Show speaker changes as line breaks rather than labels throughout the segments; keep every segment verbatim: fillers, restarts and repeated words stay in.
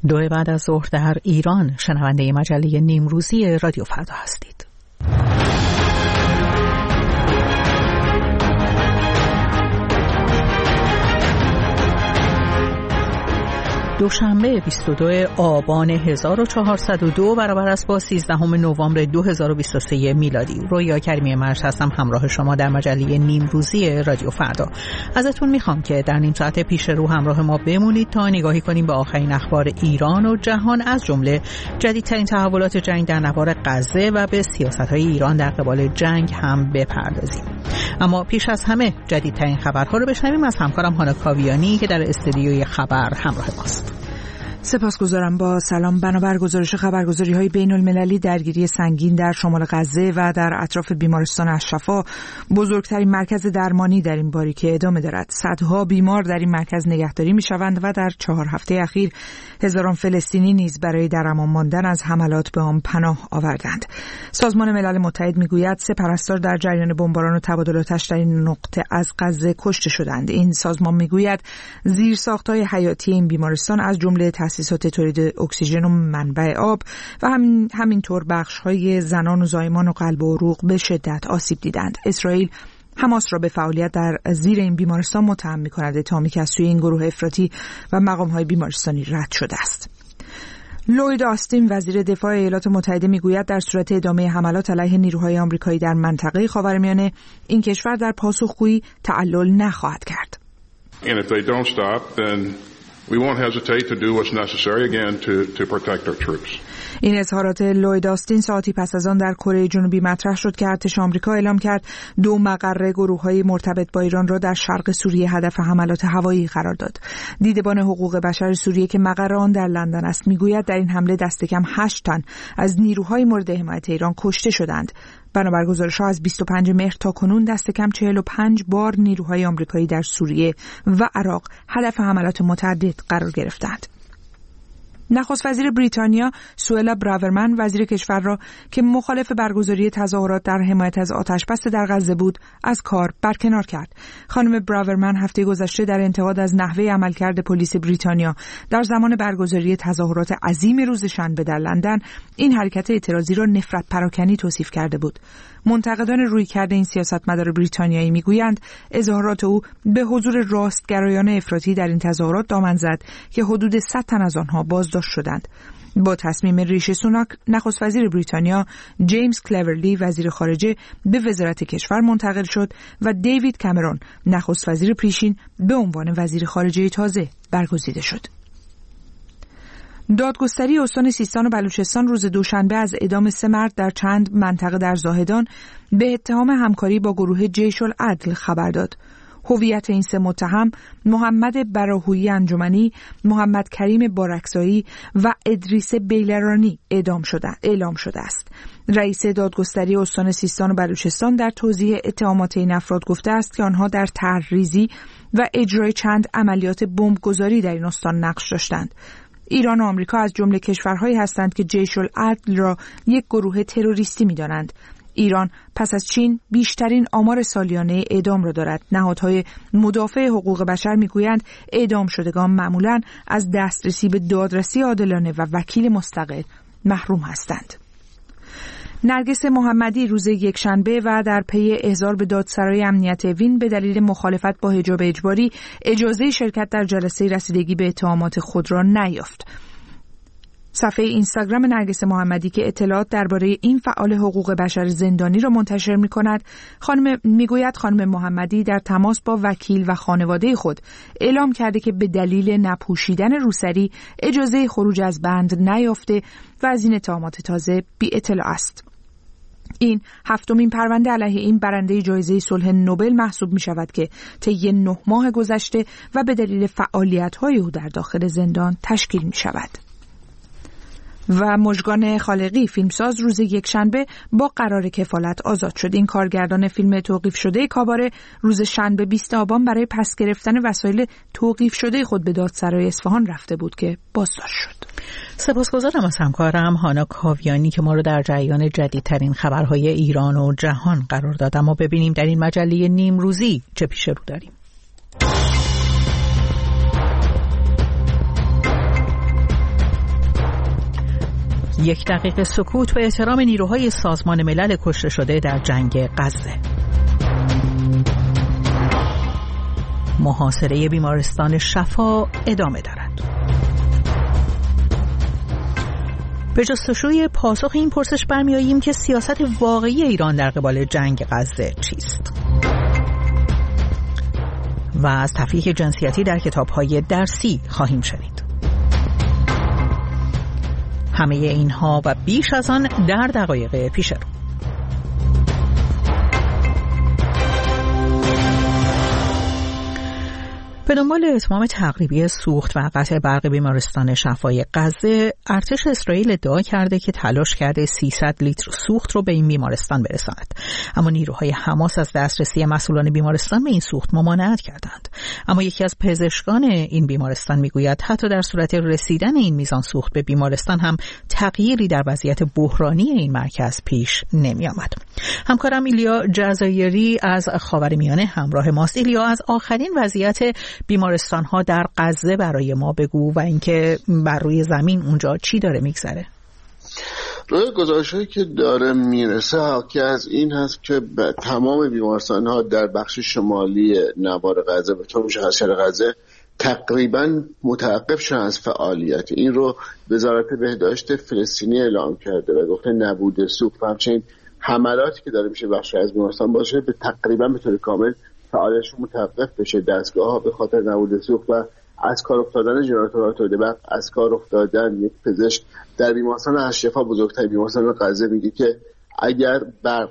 دو بعد از ظهر در ایران شنونده مجله نیمروزی رادیو فردا هستید. دوشنبه بیست و دو آبان هزار و چهارصد و دو برابر است با سیزدهم نوامبر دو هزار و بیست و سه میلادی. رویا کریمی مرج هستم همراه شما در مجله نیمروزی رادیو فردا. ازتون میخوام که در نیم ساعت پیش رو همراه ما بمونید تا نگاهی کنیم به آخرین اخبار ایران و جهان، از جمله جدیدترین تحولات جنگ در نوار غزه و به سیاست‌های ایران در قبال جنگ هم بپردازیم. اما پیش از همه جدیدترین خبرها رو بشنویم از همکارم هانا کاویانی که در استودیوی خبر همراه ماست.
سپاسگزارم. با سلام. بنابر گزارش خبرگزاری‌های بین‌المللی، درگیری سنگین در شمال غزه و در اطراف بیمارستان الشفا، بزرگترین مرکز درمانی در این باریکه ادامه دارد. صدها بیمار در این مرکز نگهداری می‌شوند و در چهار هفته اخیر هزاران فلسطینی نیز برای در امان ماندن از حملات به آن پناه آوردند. سازمان ملل متحد می‌گوید سه پرستار در جریان بمباران و تبادلاتش در این نقطه از غزه کشته شدند. این سازمان می‌گوید زیرساخت‌های حیاتی این بیمارستان از جمله تأسیسات تولید اکسیژن و منبع آب و همین همینطور بخش‌های زنان و زایمان و قلب و عروق به شدت آسیب دیدند. اسرائیل حماس را به فعالیت در زیر این بیمارستان متهم می‌کند، اتهامی که از سوی این گروه افراطی و مقام‌های بیمارستانی رد شده است. لوید آستین وزیر دفاع ایالات متحده میگوید در صورت ادامه حملات علیه نیروهای آمریکایی در منطقه خاورمیانه این کشور در پاسخگویی تعلل نخواهد کرد.
And if they don't stop, then we won't hesitate to do what's necessary again to to protect our troops.
این اظهارات لوید آستین ساعتی پس از آن در کره جنوبی مطرح شد که ارتش آمریکا اعلام کرد دو مقر گروه‌های مرتبط با ایران را در شرق سوریه هدف حملات هوایی قرار داد. دیدبان حقوق بشر سوریه که مقر آن در لندن است میگوید در این حمله دست کم هشت تن از نیروهای مورد حمایت ایران کشته شدند. بنابر گزارش‌ها از بیست و پنجم مهر تا کنون دست کم چهل و پنج بار نیروهای آمریکایی در سوریه و عراق هدف حملات متعدد قرار گرفتند. نخست وزیر بریتانیا سوئلا براورمن وزیر کشور را که مخالف برگزاری تظاهرات در حمایت از آتشبس در غزه بود از کار برکنار کرد. خانم براورمن هفته گذشته در انتقاد از نحوه عملکرد پلیس بریتانیا در زمان برگزاری تظاهرات عظیم روز شنبه در لندن این حرکت اعتراضی را نفرت پراکنی توصیف کرده بود. منتقدان رویکرد این سیاستمدار بریتانیایی میگویند اظهارات او به حضور راستگرایان افراطی در این تظاهرات دامن زد که حدود صد تن از آنها بازداشت شدند. با تصمیم ریشی سوناک نخست وزیر بریتانیا جیمز کلورلی وزیر خارجه به وزارت کشور منتقل شد و دیوید کامرون نخست وزیر پیشین به عنوان وزیر خارجه تازه برگزیده شد. دادگستری استان سیستان و بلوچستان روز دوشنبه از اعدام سه مرد در چند منطقه در زاهدان به اتهام همکاری با گروه جیش العدل خبر داد. هویت این سه متهم محمد براهویی انجمنی، محمد کریم بارکزایی و ادریس بیلرانی اعدام شده اعلام شده است. رئیس دادگستری استان سیستان و بلوچستان در توضیح اتهامات این افراد گفته است که آنها در طرحریزی و اجرای چند عملیات بمبگذاری در این استان نقش داشتند. ایران و آمریکا از جمله کشورهایی هستند که جیش العدل را یک گروه تروریستی می‌دانند. ایران پس از چین بیشترین آمار سالیانه اعدام را دارد. نهادهای مدافع حقوق بشر میگویند اعدام شدگان معمولاً از دسترسی به دادرسی عادلانه و وکیل مستقل محروم هستند. نرگس محمدی روز یکشنبه و در پی احضار به دادسرای امنیت وین به دلیل مخالفت با حجاب اجباری اجازه شرکت در جلسه رسیدگی به اتهامات خود را نیافت. صفحه اینستاگرام نرگس محمدی که اطلاعات درباره این فعال حقوق بشر زندانی را منتشر می‌کند، خانم میگوید خانم محمدی در تماس با وکیل و خانواده خود اعلام کرده که به دلیل نپوشیدن روسری اجازه خروج از بند نیافته و از این اتهامات تازه بی اطلاع است. این هفتمین پرونده علیه این برنده جایزه صلح نوبل محسوب می شود که طی نه ماه گذشته و به دلیل فعالیت‌های او در داخل زندان تشکیل می شود. و مژگان خالقی فیلمساز روز یکشنبه با قرار کفالت آزاد شد. این کارگردان فیلم توقیف شده کاباره روز شنبه بیست آبان برای پس گرفتن وسایل توقیف شده خود به دادسرای اصفهان رفته بود که بازداشت شد.
سپاسگزارم از همکارم هانا کاویانی که ما رو در جریان جدیدترین خبرهای ایران و جهان قرار داد. اما ببینیم در این مجله نیمروزی چه پیش رو داریم. یک دقیقه سکوت به احترام نیروهای سازمان ملل کشته شده در جنگ غزه. محاصره بیمارستان شفا ادامه دارد. به جستجوی پاسخ این پرسش برمی‌آییم که سیاست واقعی ایران در قبال جنگ غزه چیست؟ و از تفریح جنسیتی در کتاب‌های درسی خواهیم شنید. همه اینها و بیش از آن در دقایق پیش رو. به دنبال اتمام تقریبی سوخت و قطع برق بیمارستان شفای غزه، ارتش اسرائیل ادعا کرده که تلاش کرده سیصد لیتر سوخت رو به این بیمارستان برساند. اما نیروهای حماس از دسترسی مسئولان بیمارستان به این سوخت ممانعت کردند. اما یکی از پزشکان این بیمارستان میگوید حتی در صورت رسیدن این میزان سوخت به بیمارستان هم تغییری در وضعیت بحرانی این مرکز پیش نمی آمد. همکارم ایلیا جزایری از خاورمیانه همراه ماست. ایلیا، از آخرین وضعیت بیمارستان ها در غزه برای ما بگو و اینکه بر روی زمین اونجا چی داره میگذره.
روی گزارش‌هایی که داره میرسه حاکی از این هست که تمام بیمارستان ها در بخش شمالی نوار غزه به طور مشخص شرق غزه تقریبا متوقف شدن از فعالیت. این رو وزارت بهداشت فلسطینی اعلام کرده و گفته نبود سوخت و همچنین حملاتی که داره میشه بخش از بیمارستان باشه به تقریبا به طور کامل فعالیتشون متوقف بشه. دستگاه ها به خاطر نبود سوخت و از کار افتادن ژنراتورها تولید برق، از کار افتادن یک پزشک در بیمارستان الشفا بزرگترین بیمارستان غزه میگه که اگر برق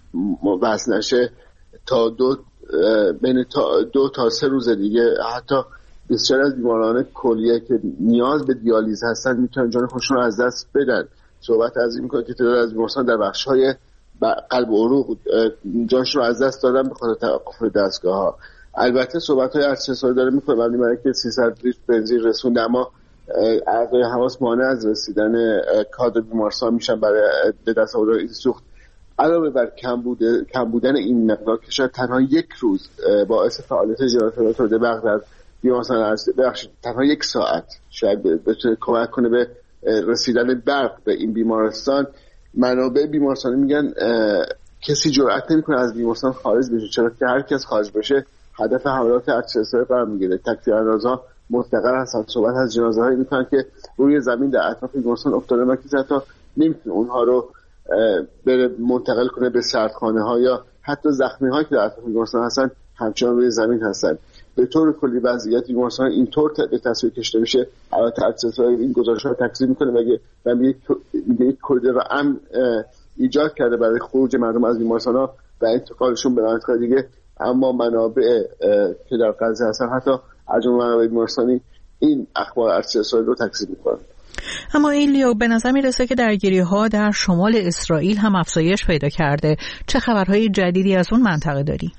وصل نشه تا دو بین تا دو تا سه روز دیگه حتی بسیار از بیماران کلیه که نیاز به دیالیز هستن میتونن جان خودشون رو از دست بدن. صحبت از این میکنه که تعداد از بیمارستان در بخش‌های قلب و عروق جانشون رو از دست دادن به خاطر توقف دستگاه ها. البته صحبت های ارتش اسرائیل داره میکنه ولی برای که سیصد لیتر بنزین رسوند، اما اعضای حماس مانع از رسیدن کادر بیمارستان میشن برای به دست آوردن این سوخت. علاوه بر کم بوده کم بودن این مقدار که شاید تنها یک روز باعث فعالیت ژنراتورها تولید برق در بیمارستان بخش تنها یک ساعت شاید بتونه کمک کنه به رسیدن برق به این بیمارستان. منابع بیمارستانی میگن کسی جرئت نمیکنه از بیمارستان خارج بشه، چرا که هر کس خارج بشه هدف حملات ارتش اسرائیل قرار میگیره. تکتیراندازها مستقر هستن، صحبت از جنازه هایی میکنن که روی زمین در اطراف بیمارستان افتاده و کسی حتی نمیتونه اونها رو بره منتقل کنه به سردخانه ها یا حتی زخمی هایی که در اطراف بیمارستان هستن همچنان روی زمین هستن. به طور کلی وضعیت بیمارستان اینطور به تصویر کشیده میشه. البته ارتش اسرائیل این گزارش‌ها رو تکذیب میکنه و میگه یک کریدور امن ایجاد کرده برای خروج مردم از بیمارستان‌ها و انتقالشون به مناطق دیگه، اما منابع که در غزه هستن حتی از جمله منابع بیمارستانی این اخبار ارتش اسرائیل رو تکذیب میکنن.
اما ایلیو، به نظر میرسه که درگیری‌ها در شمال اسرائیل هم افزایش پیدا کرده. چه خبرهای جدیدی از اون منطقه داری؟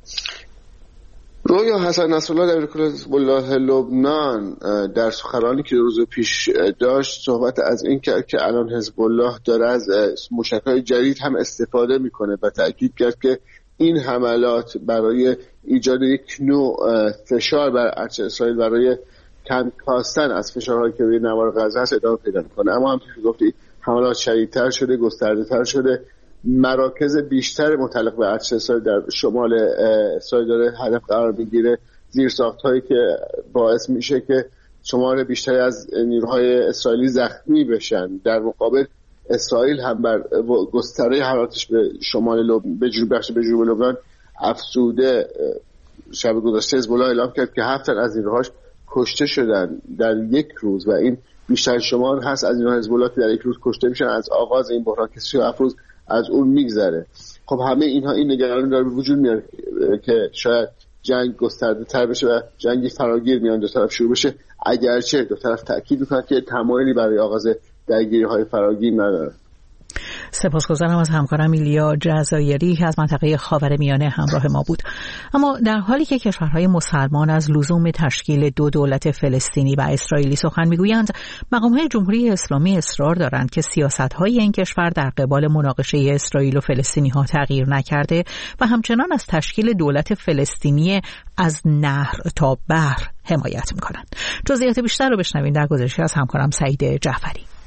رویا حسن نصرالله در وکالت حزب الله لبنان در سخنرانی که روز پیش داشت صحبت از این کرد که الان حزب الله داره از موشک‌های جدید هم استفاده میکنه و تأکید کرد که این حملات برای ایجاد یک نوع فشار بر ارتش اسرائیل برای کم کاستن از فشارهایی که روی نوار غزه هست ادامه پیدا میکنه. اما همونطور که گفتی حملات شدیدتر شده، گسترده‌تر شده، مراکز بیشتر متعلق به ارتش اسرائیل در شمال اسرائیل داره هدف قرار میگیره، زیرساخت‌هایی که باعث میشه که شمار بیشتری از نیروهای اسرائیلی زخمی بشن. در مقابل اسرائیل هم بر گستره حملاتش به شمال لبنان به جنوب بخش به جنوب لبنان افزوده. شب گذشته حزب الله اعلام کرد که هفت تن از نیروهاش کشته شدن در یک روز و این بیشتر شمار هست از نیروهای حزب الله که در یک روز کشته میشن از آغاز این بحران که سی و هفت روز از اون میگذره. خب همه اینها این نگرانی داره به وجود میاد که شاید جنگ گسترده تر بشه و جنگی فراگیر میان دو طرف شروع بشه، اگرچه دو طرف تاکید میکنن که تمایلی برای آغاز درگیری های فراگیر نداره.
سپاسگزارم از همکارم ایلیا جزایری که از منطقه خاورمیانه همراه ما بود. اما در حالی که کشورهای مسلمان از لزوم تشکیل دو دولت فلسطینی و اسرائیلی سخن میگویند، مقام‌های جمهوری اسلامی اصرار دارند که سیاست‌های این کشور در قبال مناقشه اسرائیل و فلسطینی‌ها تغییر نکرده و همچنان از تشکیل دولت فلسطینی از نهر تا بحر حمایت می‌کنند. جزئیات بیشتر رو بشنوید در گزارشی از همکارم سعید جعفری.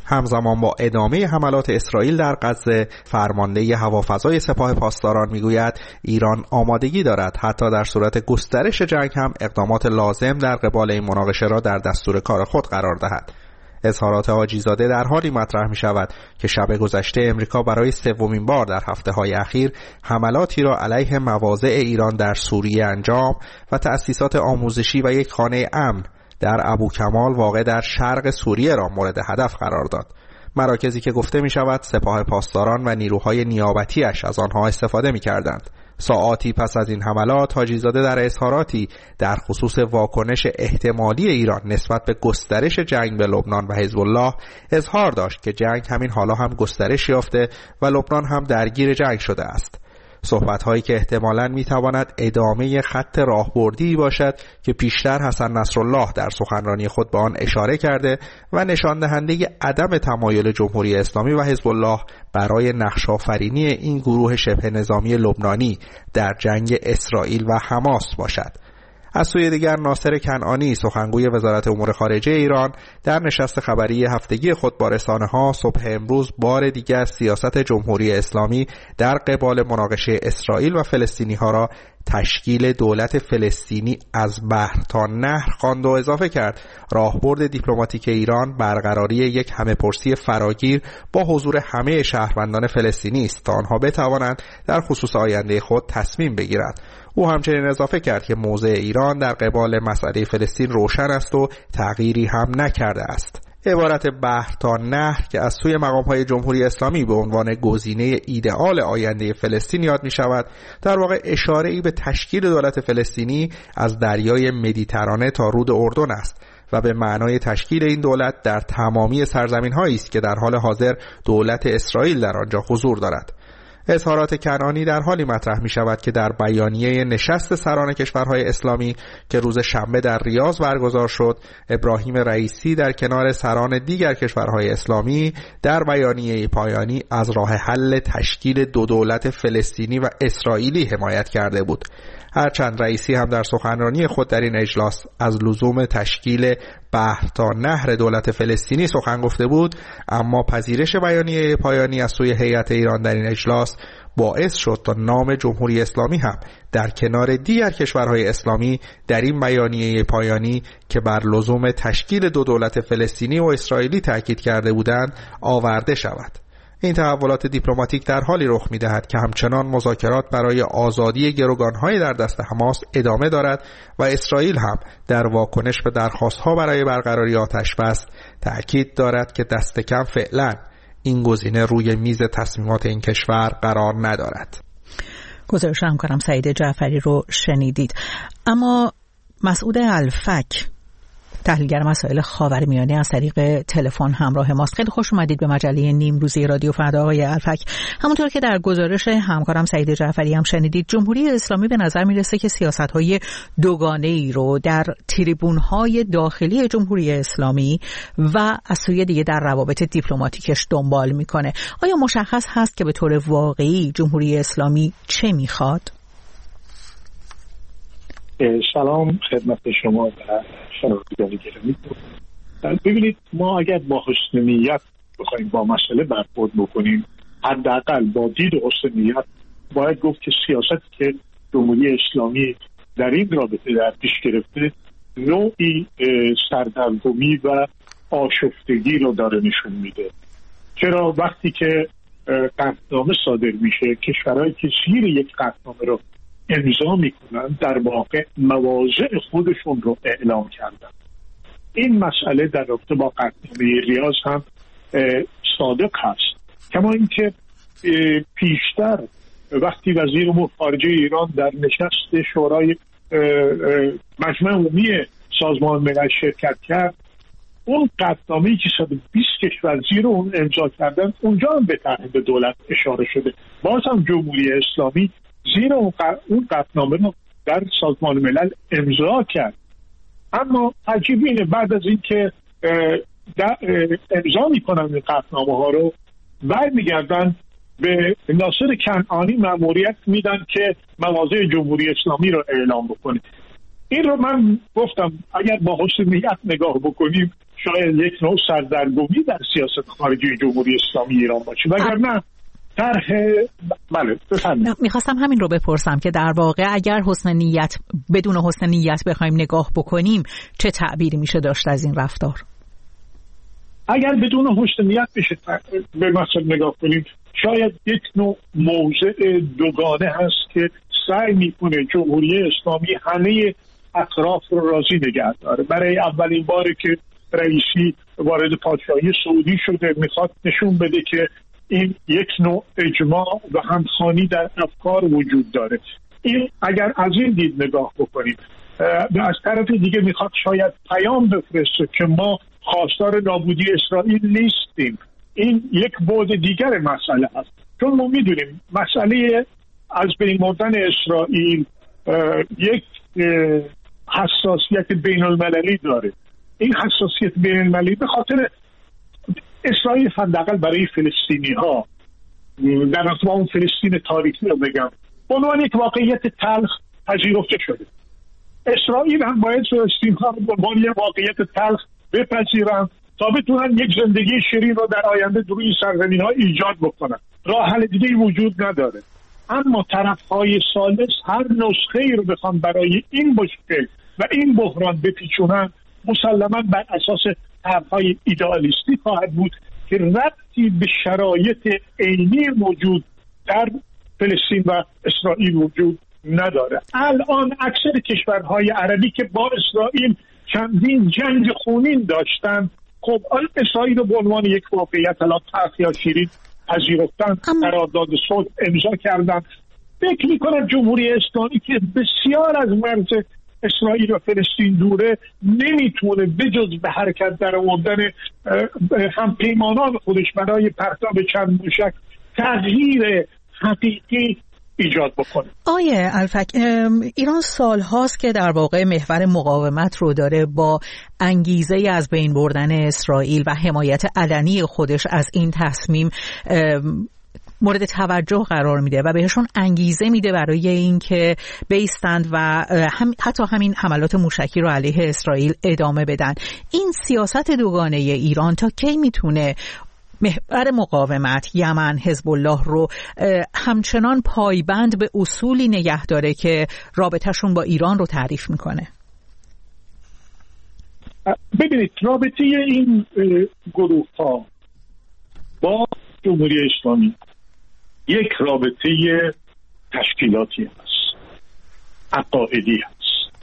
همزمان با ادامه حملات اسرائیل در غزه، فرمانده هوافضای سپاه پاسداران میگوید ایران آمادگی دارد حتی در صورت گسترش جنگ هم اقدامات لازم در قبال این مناقشه را در دستور کار خود قرار دهد. اظهارات حاجیزاده در حالی مطرح می شود که شب گذشته امریکا برای سومین بار در هفته های اخیر حملاتی را علیه مواضع ایران در سوریه انجام و تأسیسات آموزشی و یک خانه امن در ابوکمال واقع در شرق سوریه را مورد هدف قرار داد. مراکزی که گفته می شود سپاه پاسداران و نیروهای نیابتیش از آنها استفاده می کردند. ساعاتی پس از این حملات حاجیزاده در اظهاراتی در خصوص واکنش احتمالی ایران نسبت به گسترش جنگ به لبنان و حزب الله اظهار داشت که جنگ همین حالا هم گسترش یافته و لبنان هم درگیر جنگ شده است. صحبت‌هایی که احتمالاً می‌تواند ادامه خط راهبردی باشد که پیشتر حسن نصرالله در سخنرانی خود به آن اشاره کرده و نشان دهنده عدم تمایل جمهوری اسلامی و حزب الله برای نقش‌آفرینی این گروه شبه نظامی لبنانی در جنگ اسرائیل و حماس باشد. از سوی دیگر ناصر کنعانی سخنگوی وزارت امور خارجه ایران در نشست خبری هفتگی خود با رسانه‌ها صبح امروز بار دیگر سیاست جمهوری اسلامی در قبال مناقشه اسرائیل و فلسطینی‌ها را تشکیل دولت فلسطینی از بحر تا نهر خواند و اضافه کرد راهبرد دیپلماتیک ایران برقراری یک همه‌پرسی فراگیر با حضور همه شهروندان فلسطینی است تا آنها بتوانند در خصوص آینده خود تصمیم بگیرند. او همچنین اضافه کرد که موضع ایران در قبال مسئله فلسطین روشن است و تغییری هم نکرده است. عبارت بحر تا نهر که از سوی مقام‌های جمهوری اسلامی به عنوان گزینه ایدئال آینده فلسطین یاد می شود، در واقع اشاره‌ای به تشکیل دولت فلسطینی از دریای مدیترانه تا رود اردن است و به معنای تشکیل این دولت در تمامی سرزمین‌هایی است که در حال حاضر دولت اسرائیل در آنجا حضور دارد. اظهارات کنعانی در حالی مطرح می شود که در بیانیه نشست سران کشورهای اسلامی که روز شنبه در ریاض برگزار شد، ابراهیم رئیسی در کنار سران دیگر کشورهای اسلامی در بیانیه پایانی از راه حل تشکیل دو دولت فلسطینی و اسرائیلی حمایت کرده بود. هرچند رئیسی هم در سخنرانی خود در این اجلاس از لزوم تشکیل بحر تا نهر دولت فلسطینی سخن گفته بود، اما پذیرش بیانیه پایانی از سوی هیئت ایران در این اجلاس باعث شد تا نام جمهوری اسلامی هم در کنار دیگر کشورهای اسلامی در این بیانیه پایانی که بر لزوم تشکیل دو دولت فلسطینی و اسرائیلی تاکید کرده بودند آورده شود. این تحولات دیپلماتیک در حالی رخ می‌دهد که همچنان مذاکرات برای آزادی گروگان‌های در دست حماس ادامه دارد و اسرائیل هم در واکنش به درخواست‌ها برای برقراری آتش‌بس تأکید دارد که دست کم فعلا این گزینه روی میز تصمیمات این کشور قرار ندارد.
گزارش همکارم سعید جعفری رو شنیدید. اما مسعود الفک تحلیلگر مسائل خاورمیانه از طریق تلفن همراه ماست. خیلی خوش اومدید به مجله نیمروزی رادیو فردا آقای الفک. همونطور که در گزارش همکارم سعید جعفری هم شنیدید، جمهوری اسلامی به نظر میرسه که سیاست‌های دوگانه‌ای رو در تریبون‌های داخلی جمهوری اسلامی و از سوی دیگه در روابط دیپلماتیکش دنبال میکنه. آیا مشخص هست که به طور واقعی جمهوری اسلامی چه میخواد؟
سلام خدمت شما و شنوندگان گرامی. ببینید، ما اگر با حسن نیت بخوایم با مسئله برخورد بکنیم، حداقل با دید حسن نیت باید گفت که سیاستی که جمهوری اسلامی در این رابطه در پیش گرفته نوعی سردرگمی و آشفتگی رو داره نشون میده. چرا وقتی که قطعنامه صادر میشه، کشورهایی که زیر یک قطعنامه رو امضا میکنن در واقع مواضع خودشون رو اعلام کردن. این مسئله در رابطه با قطعنامه ریاض هم صادق هست. کما اینکه پیشتر وقتی وزیر امور خارجه ایران در نشست شورای مجمع عمومی سازمان ملل شرکت کرد، اون قطعنامه‌ای که صد و بیست کشور زیر اون امضا کردن، اونجا هم به تعهد دولت اشاره شده. باز هم جمهوری اسلامی زیر اون قطعنامه رو در سازمان ملل امضا کرد. اما عجیب اینه بعد از اینکه امضا میکنن این قطعنامه ها رو، برمیگردن به ناصر کنعانی مأموریت میدن که مواضع جمهوری اسلامی رو اعلام بکنه. این رو من گفتم اگر با حسن نیت نگاه بکنیم شاید یک نوع سردرگمی در سیاست خارجی جمهوری اسلامی ایران باشه، وگرنه طرح بله بفرمایید.
میخواستم همین رو بپرسم که در واقع اگر حسن نیت بدون حسن نیت بخوایم نگاه بکنیم چه تعبیری میشه داشت از این رفتار؟
اگر بدون حسن نیت بشه به مسئله نگاه کنیم، شاید یک نوع موضع دوگانه هست که سعی میکنه جمهوری اسلامی همه اطراف رو راضی نگه داره. برای اولین باره که رئیسی وارد پادشاهی سعودی شده میخواد نشون بده که این یک نوع اجماع و همخوانی در افکار وجود داره. این اگر از این دید نگاه بکنیم، از طرف دیگه میخواد شاید پیام بفرسته که ما خواستار نابودی اسرائیل نیستیم. این یک بعد دیگر مسئله هست، چون ما میدونیم مسئله از بین بردن اسرائیل یک حساسیت بین المللی داره. این حساسیت بین المللی به خاطر اسرائیل حداقل برای فلسطینی ها، در اصل اون فلسطین تاریخی رو بگم، به عنوان یک واقعیت تلخ پذیرفته شده. اسرائیل هم باید فلسطین ها رو به عنوان یک واقعیت تلخ بپذیرن تا بتونن یک زندگی شیرین رو در آینده در این سرزمین ها ایجاد بکنن. راه حل دیگه‌ای وجود نداره. اما طرف‌های ثالث هر نسخه‌ای رو بخوان برای این مشکل و این بحران بپیچونن، مسلماً بر اساس طرح‌های ایدئالیستی خواهد بود که ربطی به شرایط عینی موجود در فلسطین و اسرائیل وجود نداره. الان اکثر کشورهای عربی که با اسرائیل چندین جنگ خونین داشتن، خب اسرائیل رو به عنوان یک واقعیت الان تلخ یا شیرین پذیرفتن، قرارداد صلح امضا کردن. فکر می‌کنم جمهوری اسلامی که بسیار از مرز اسرائیل و فلسطین دوره، نمیتونه بجز به حرکت در آوردن هم پیمانان خودش برای پرتاب چند موشک تغییر حقیقی ایجاد بکنه.
آیه الفک، ایران سال هاست که در واقع محور مقاومت رو داره با انگیزه از بین بردن اسرائیل و حمایت علنی خودش از این تصمیم مورد توجه قرار میده و بهشون انگیزه میده برای اینکه بیستند و هم حتی همین حملات موشکی رو علیه اسرائیل ادامه بدن. این سیاست دوگانه ایران تا کی میتونه محور مقاومت یمن، حزب الله رو همچنان پایبند به اصولی نگه داره که رابطهشون با ایران رو تعریف میکنه؟
ببینید، رابطه این گروه ها با جمهوری اسلامی یک رابطه تشکیلاتی هست، عقائدی هست،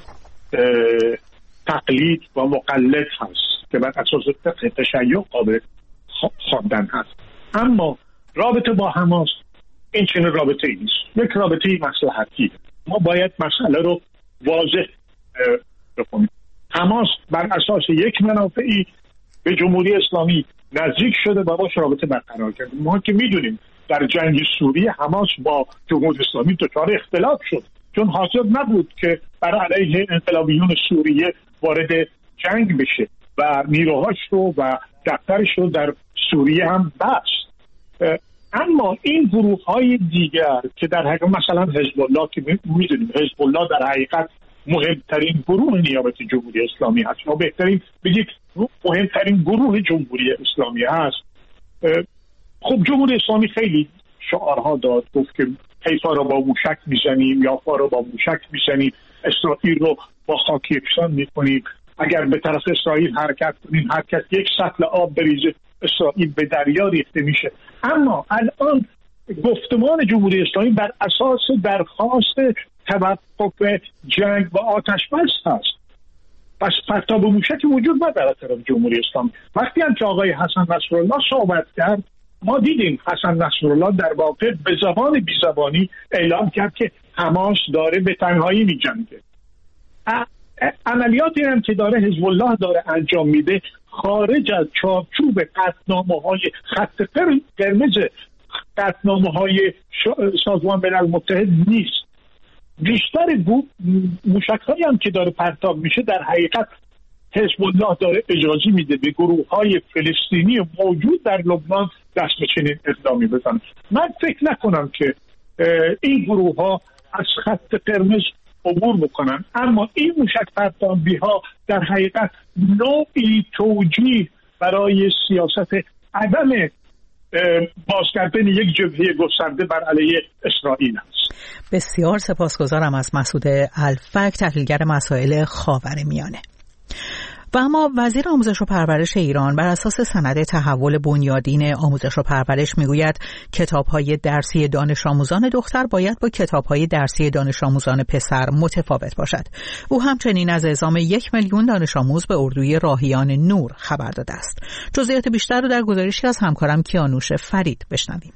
تقلید و مقلد هست که بر اساس فقه تشیع قابل خواندن هست. اما رابطه با حماس این چنین رابطه ای نیست، یک رابطه مصلحتی. ما باید مسئله رو واضح بکنیم. حماس بر اساس یک منافعی به جمهوری اسلامی نزدیک شده و باش رابطه برقرار کرده. ما که میدونیم در جنگ سوریه حماس با جمهوری اسلامی دچار اختلاف شد، چون حاضر نبود که بر علیه انقلابیون سوریه وارد جنگ بشه و نیروهاش رو و دفترش رو در سوریه هم بست. اما این گروه های دیگر که در حقیقت مثلا حزب الله که میدونیم حزب الله در حقیقت مهمترین گروه نیابت جمهوری اسلامی هست، ما بهترین بگید مهمترین گروه جمهوری اسلامی هست. خب جمهوری اسلامی خیلی شعارها داد، گفت که حیفا را با موشک میزنیم، یافا را با موشک میزنیم، اسرائیل رو با خاک یکسان میکنیم، اگر به طرف اسرائیل حرکت کنیم حرکت یک سطل آب بریزه اسرائیل به دریا ریخته میشه. اما الان گفتمان جمهوری اسلامی بر اساس درخواست توقف جنگ و آتش بس هست. پس پرتاب موشکی وجود نداره از طرف جمهوری اسلامی. وقتی هم که آقای حسن نصرالله صحبت کرد، ما دیدیم حسن نصرالله در واقع به زبان بی زبانی اعلام کرد که حماس داره به تنهایی می جنگه. عملیاتی هم که داره حزب الله داره انجام میده خارج از چارچوب قطعنامه‌های خط قرمز قطعنامه‌های سازمان ملل متحد نیست. بیشتر موشک‌هایی هم که داره پرتاب میشه در حقیقت حزب الله داره اجازه میده به گروه‌های فلسطینی موجود در لبنان دست به چنین اقدامی بزنن. من فکر نکنم که این گروه‌ها از خط قرمز عبور بکنن. اما این موشک پرتابی ها در حقیقت نوعی توجیه برای سیاست عدم باز کردن یک جبهه گسترده بر علیه اسرائیل است.
بسیار سپاسگزارم از مسعود الفک، تحلیلگر مسائل خاورمیانه. و اما وزیر آموزش و پرورش ایران بر اساس سند تحول بنیادین آموزش و پرورش میگوید کتاب‌های درسی دانش آموزان دختر باید با کتاب‌های درسی دانش آموزان پسر متفاوت باشد. او همچنین از اعزام یک میلیون دانش آموز به اردوی راهیان نور خبر داده است. جزئیات بیشتر رو در گزارشی از همکارم کیانوش فرید بشنویم.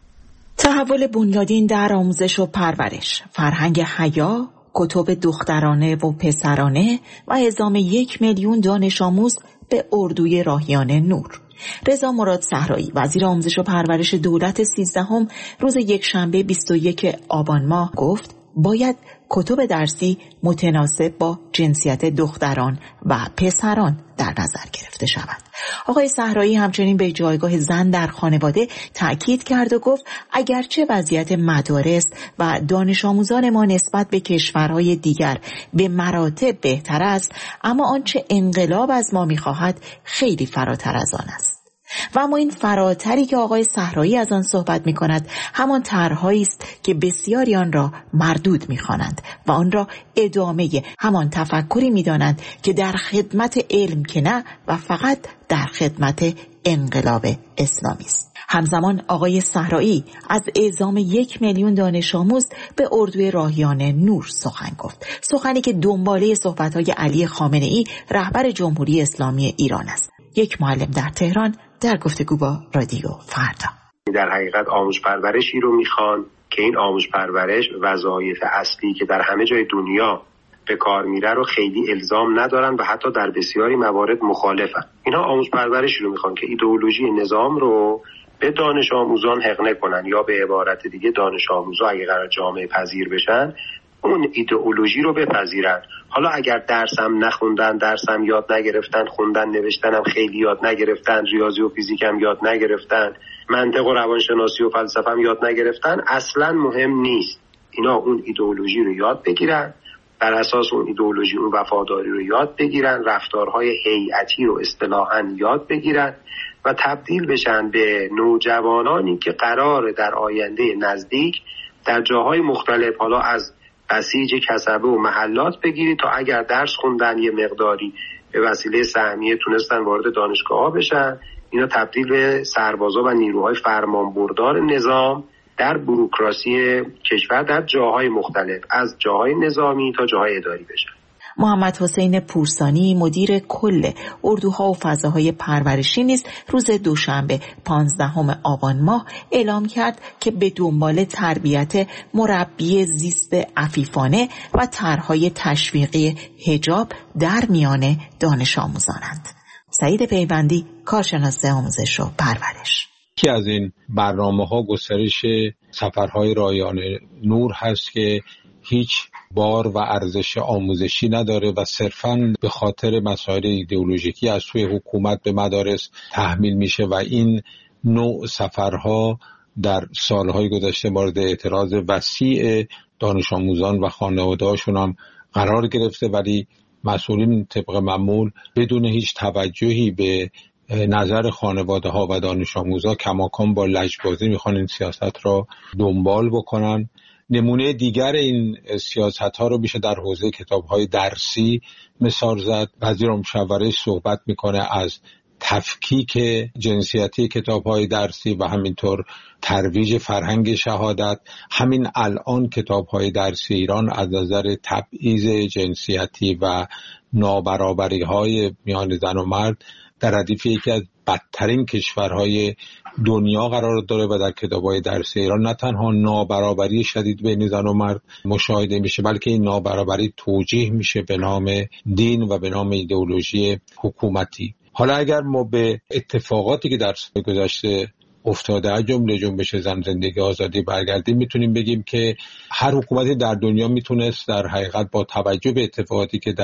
تحول بنیادین در آموزش و پرورش، فرهنگ حیا، کتب دخترانه و پسرانه و اعزام یک میلیون دانش آموز به اردوی راهیان نور. رضا مراد صحرایی وزیر آموزش و پرورش دولت سیزدهم روز یکشنبه بیست و یک آبان ماه گفت باید کتب درسی متناسب با جنسیت دختران و پسران در نظر گرفته شود. آقای صحرایی همچنین به جایگاه زن در خانواده تأکید کرد و گفت اگرچه وضعیت مدارس و دانش آموزان ما نسبت به کشورهای دیگر به مراتب بهتر است، اما آنچه انقلاب از ما می‌خواهد خیلی فراتر از آن است. و اما این فراتری که آقای صحرایی از آن صحبت می کند همان طرح‌هایی است که بسیاری آن را مردود می خوانند و آن را ادامه همان تفکری می دانند که در خدمت علم که نه و فقط در خدمت انقلاب اسلامی است. همزمان آقای صحرایی از اعزام یک میلیون دانش آموز به اردوی راهیان نور سخن گفت. سخنی که دنباله صحبت‌های علی خامنه‌ای رهبر جمهوری اسلامی ایران است. یک معلم در تهران در گفتگو با رادیو فردا.
در حقیقت آموزش پرورشی رو میخوان که این آموزش پرورش وظایف اصلی که در همه جای دنیا به کار میره رو خیلی الزام ندارن و حتی در بسیاری موارد مخالفن. اینها آموزش پرورشی رو میخوان که ایدئولوژی نظام رو به دانش آموزان حقنه کنن، یا به عبارت دیگه دانش آموزا اگه قرار جامعه پذیر بشن اون ایدئولوژی رو بپذیرن. حالا اگر درسم نخوندن، درسم یاد نگرفتن، خوندن نوشتنم خیلی یاد نگرفتن، ریاضی و فیزیکم یاد نگرفتن، منطق و روانشناسی و فلسفه‌ام یاد نگرفتن، اصلا مهم نیست. اینا اون ایدئولوژی رو یاد بگیرن، بر اساس اون ایدئولوژی اون وفاداری رو یاد بگیرن، رفتارهای هیئتی رو اصطلاحاً یاد بگیرن و تبدیل بشن به نوجوانانی که قراره در آینده نزدیک در جاهای مختلف، حالا از بسیج کسبه و محلات بگیرید تا اگر درس خوندن یه مقداری به وسیله سهمیه تونستن وارد دانشگاه ها بشن، اینا تبدیل به سربازا و نیروهای فرمانبردار نظام در بوروکراسی کشور در جاهای مختلف، از جاهای نظامی تا جاهای اداری بشن.
محمد حسین پورسانی مدیر کل اردوها و فضاهای پرورشی نیز روز دوشنبه پانزدهم آبان ماه اعلام کرد که به دنبال تربیت مربی زیست عفیفانه و طرح‌های تشویقی حجاب در میان دانش آموزانند. سعید پیوندی، کارشناس آموزش و پرورش:
یکی از این برنامه‌ها گسترش سفرهای راهیان نور هست که هیچ بار و ارزش آموزشی نداره و صرفاً به خاطر مسائل ایدئولوژیکی از سوی حکومت به مدارس تحمیل میشه و این نوع سفرها در سالهای گذشته مورد اعتراض وسیع دانش آموزان و خانواده‌هاشون هم قرار گرفته، ولی مسئولین طبق معمول بدون هیچ توجهی به نظر خانواده ها و دانش آموزا کماکان با لجبازی میخوان این سیاست را دنبال بکنن. نمونه دیگر این سیاست ها رو میشه در حوزه کتاب های درسی مثال زد. وزیر مشاورش صحبت میکنه از تفکیک جنسیتی کتاب های درسی و همینطور ترویج فرهنگ شهادت. همین الان کتاب های درسی ایران از نظر تبعیض جنسیتی و نابرابری های میان زن و مرد در ردیف یکی از بدترین کشورهای دنیا قرار داره و در کتاب‌های درسی ایران نه تنها نابرابری شدید بین زن و مرد مشاهده میشه، بلکه این نابرابری توجیه میشه به نام دین و به نام ایدئولوژی حکومتی. حالا اگر ما به اتفاقاتی که در سال گذشته افتاده از جمله جنبش زن زندگی آزادی برگردیم، میتونیم بگیم که هر حکومتی در دنیا میتونست در حقیقت با توجه به اتفاقاتی که در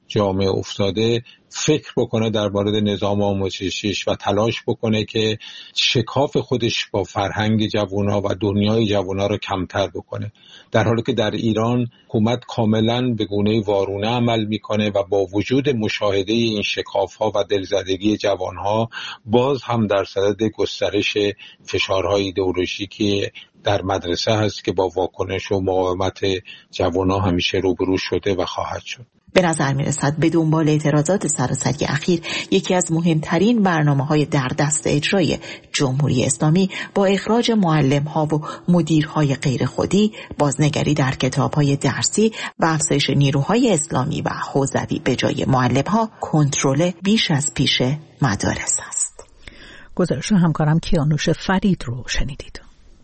جامعه افتاده فکر بکنه در مورد نظام آموزشیش و تلاش بکنه که شکاف خودش با فرهنگ جوان‌ها و دنیای جوان‌ها رو کمتر بکنه، در حالی که در ایران حکومت کاملا به گونه وارونه عمل میکنه و با وجود مشاهده این شکاف‌ها و دلزدگی جوان‌ها باز هم در صدد گسترش فشارهای ایدئولوژیکی در مدرسه هست که با واکنش و مقاومت جوان‌ها همیشه روبرو شده و خواهد شد.
به نظر می رسد به دنبال اعتراضات سراسری اخیر یکی از مهمترین برنامه‌های در دست اجرای جمهوری اسلامی با اخراج معلم‌ها و مدیرهای غیرخودی، بازنگری در کتاب‌های درسی و افزایش نیروهای اسلامی و حوزوی به جای معلم‌ها، کنترل بیش از پیش مدارس است.
گزارش همکارم کیانوش فرید رو شنیدید.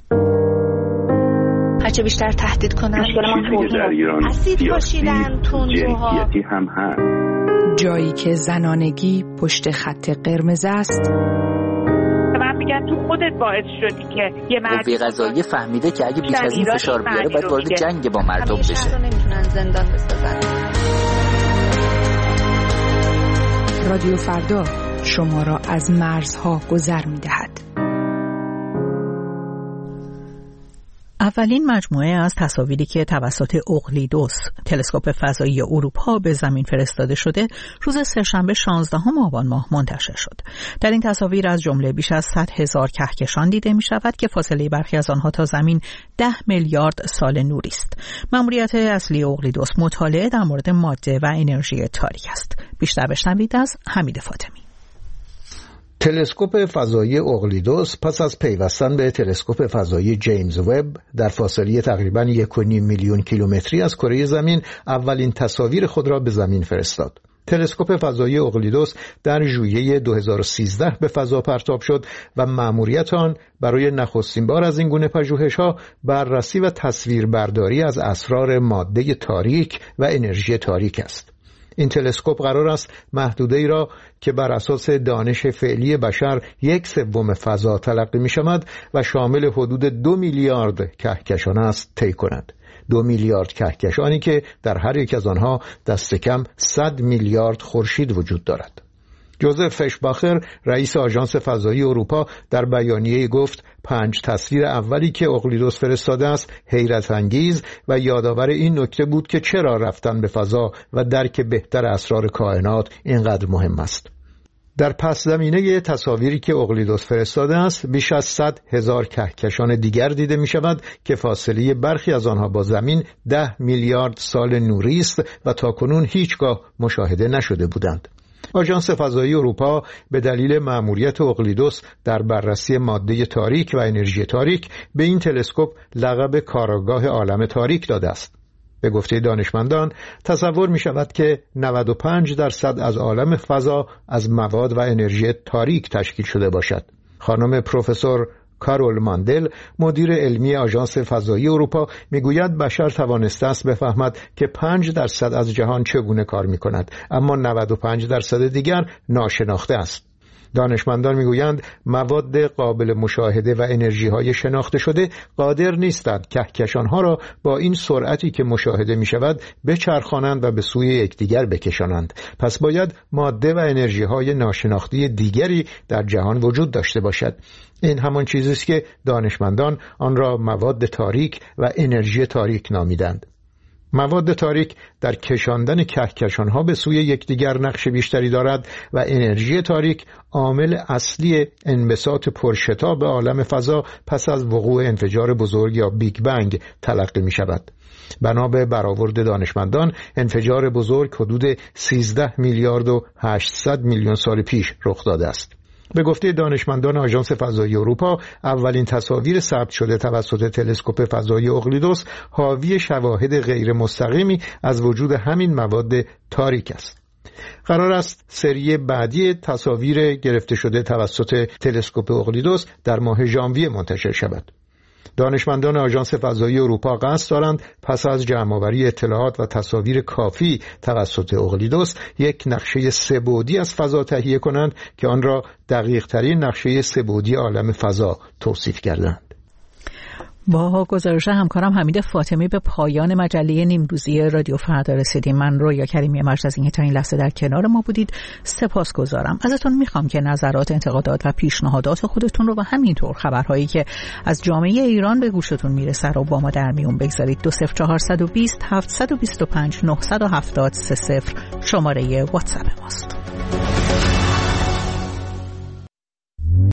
هرچه بیشتر تهدید کنن
در ایران
اسید پاشیدن تندروها
هم هست.
جایی که زنانگی پشت خط قرمز است.
من میگم تو خودت باعث شدی که یه مرد
قوه قضاییه فهمیده که اگه بیش از این فشار بیاره باید وارد جنگ با مردم بشه.
همیشه نمیتونن زندان بسازن.
رادیو فردا شما را از مرزها گذر می‌دهد.
اولین مجموعه از تصاویری که توسط اقلیدس تلسکوپ فضایی اروپا به زمین فرستاده شده روز سه‌شنبه شانزدهم آبان ماه منتشر شد. در این تصاویر از جمله بیش از صد هزار کهکشان دیده می شود که فاصله برخی از آنها تا زمین ده میلیارد سال نوری است. مأموریت اصلی اقلیدس مطالعه در مورد ماده و انرژی تاریک است. بیشتر بشنوید از حمید فاطمی.
تلسکوپ فضایی اقلیدس پس از پیوستن به تلسکوپ فضایی جیمز وب در فاصله تقریباً یک و نیم میلیون کیلومتری از کره زمین اولین تصاویر خود را به زمین فرستاد. تلسکوپ فضایی اقلیدس در ژوئیه دو هزار و سیزده به فضا پرتاب شد و مأموریت آن برای نخستین بار از این گونه پژوهش‌ها بررسی و تصویربرداری از اسرار ماده تاریک و انرژی تاریک است. این تلسکوپ قرار است محدوده‌ای را که بر اساس دانش فعلی بشر یک سوم فضا تلقی می شود و شامل حدود دو میلیارد کهکشان است طی کند. دو میلیارد کهکشانی که در هر یک از آنها دست کم صد میلیارد خورشید وجود دارد. جوزف فشباخر رئیس آژانس فضایی اروپا در بیانیه‌ای گفت پنج تصویر اولی که اقلیدس فرستاده است حیرت انگیز و یادآور این نکته بود که چرا رفتن به فضا و درک بهتر اسرار کائنات اینقدر مهم است. در پس زمینه تصاویری که اقلیدس فرستاده است بیش از صد هزار کهکشان دیگر دیده می شود که فاصله برخی از آنها با زمین ده میلیارد سال نوری است و تاکنون هیچگاه مشاهده نشده بودند. آژانس فضایی اروپا به دلیل مأموریت اقلیدس در بررسی ماده تاریک و انرژی تاریک به این تلسکوپ لقب کارآگاه عالم تاریک داده است. به گفته دانشمندان تصور می شود که نود و پنج درصد از عالم فضا از مواد و انرژی تاریک تشکیل شده باشد. خانم پروفسور کارول ماندل مدیر علمی آژانس فضایی اروپا میگوید بشر توانسته است بفهمد که پنج درصد از جهان چگونه کار می کند، اما نود و پنج درصد دیگر ناشناخته است. دانشمندان میگویند مواد قابل مشاهده و انرژی های شناخته شده قادر نیستند کهکشانها را با این سرعتی که مشاهده می شود بچرخانند و به سوی یکدیگر بکشانند. پس باید ماده و انرژی های ناشناخته دیگری در جهان وجود داشته باشد. این همان چیزی است که دانشمندان آن را مواد تاریک و انرژی تاریک نامیدند. مواد تاریک در کشاندن کهکشان‌ها به سوی یکدیگر نقش بیشتری دارد و انرژی تاریک عامل اصلی انبساط پرشتاب عالم فضا پس از وقوع انفجار بزرگ یا بیگ بنگ تلقی می شود. بنا به برآورد دانشمندان انفجار بزرگ حدود سیزده میلیارد و هشتصد میلیون سال پیش رخ داده است. به گفته دانشمندان آژانس فضایی اروپا اولین تصاویر ثبت شده توسط تلسکوپ فضایی اقلیدس حاوی شواهد غیر مستقیمی از وجود همین مواد تاریک است. قرار است سری بعدی تصاویر گرفته شده توسط تلسکوپ اقلیدس در ماه ژانویه منتشر شود. دانشمندان آژانس فضایی اروپا قصد دارند پس از جمع‌آوری اطلاعات و تصاویر کافی توسط اقلیدس یک نقشه سه‌بعدی از فضا تهیه کنند که آن را دقیق‌ترین نقشه سه‌بعدی عالم فضا توصیف کردند.
با گزارش همکارم حمید فاطمی به پایان مجله نیمروزی رادیو فردا رسیدیم. من رویا کریمی مرز از اینکه تا این لحظه در کنار ما بودید سپاسگزارم. ازتون میخوام که نظرات، انتقادات و پیشنهادات خودتون رو و همینطور خبرهایی که از جامعه ایران به گوشتون میرسه رو با ما در میون بگذارید. دو صفر چهارصد و بیست هفتصد و بیست و پنج نهصد و هفتاد سه صفر شماره واتساپ ماست.